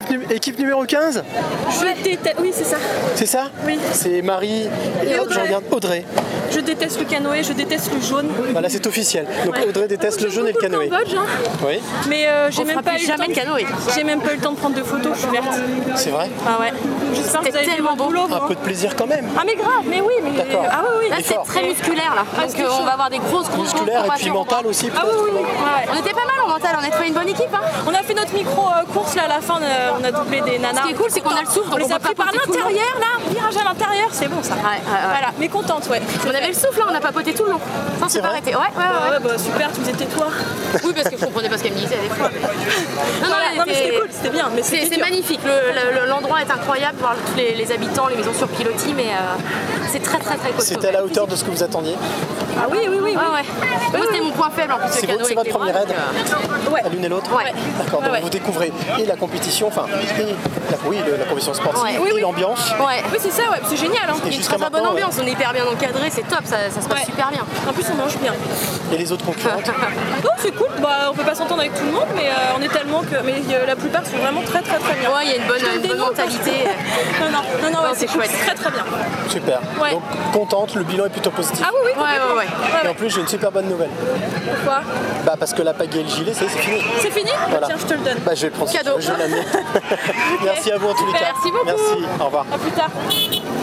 équipe numéro 15? Je déteste. Oui, c'est ça. C'est ça? Oui. C'est Marie et hop, je regarde Audrey. Je déteste le canoë, je déteste le jaune. Bah là c'est officiel. Donc Ouais. Audrey déteste le jaune et le canoë. Cambodge, hein. Oui, Mais j'ai même pas eu jamais le de canoë. J'ai même pas eu le temps de prendre de photos, je suis verte. c'est vrai. Ah ouais. J'espère que vous avez fait tellement votre boulot. Un peu de plaisir quand même. Ah mais grave, mais oui, mais D'accord. ah oui, oui. Là, c'est fort. très musculaire là. Ah, Donc c'était on chaud. va avoir des grosses Musculaire et puis compressions. mental aussi Ah peut-être. oui, oui, ouais. On était pas mal en mental, on a trouvé une bonne équipe. Hein. On a fait notre micro-course là à la fin, on a doublé des nanas. Ce qui est cool, c'est qu'on a le souffle, On donc les on a peut pris pas par porter tout le long. l'intérieur là, virage à l'intérieur, c'est bon ça. Ouais. Voilà, mais contente, ouais. On avait le souffle, là, on a papoté tout le long. Ça, on s'est pas vrai arrêté. Ouais. Ouais, bah super, tu faisais tais-toi. Oui, parce que je comprenais pas ce qu'elle me disait des fois. Non, mais c'était cool, c'était bien. Mais c'était C'est dur. magnifique, l'endroit est incroyable, voir tous les habitants, les maisons sur pilotis, mais c'est très costaud. C'était à la hauteur de ce que vous attendiez. Ah oui. Ouais. Moi, c'était mon point faible en plus, C'est le canoë. votre avec les premier bras, raid donc, Ouais. à l'une et l'autre. Ouais. D'accord, donc Ouais. vous découvrez et la compétition, enfin, et la compétition sportive Ouais. et l'ambiance. Ouais. Oui, c'est ça, ouais, c'est génial. Hein. Et Il y a une jusqu'à très bonne maintenant, ambiance, on est hyper bien encadré, c'est top, ça se passe Ouais. super bien. En plus, on mange bien. Et les autres concurrentes. Non, c'est cool. Bah, on peut pas s'entendre avec tout le monde, mais on est tellement que. Mais la plupart sont vraiment très bien. Ouais, il y a une bonne mentalité. Non, ouais, c'est cool, chouette. c'est très bien. Super. Ouais. Donc contente, le bilan est plutôt positif. Ah oui, Ouais. Et en plus j'ai une super bonne nouvelle. Pourquoi? Bah parce que la pagaie et le gilet c'est fini. C'est fini? Voilà. Tiens, je te le donne. Bah je vais le prendre. Cadeau. Je vais l'amener. Merci à vous en tous les cas. Merci beaucoup. Merci. Au revoir. À plus tard.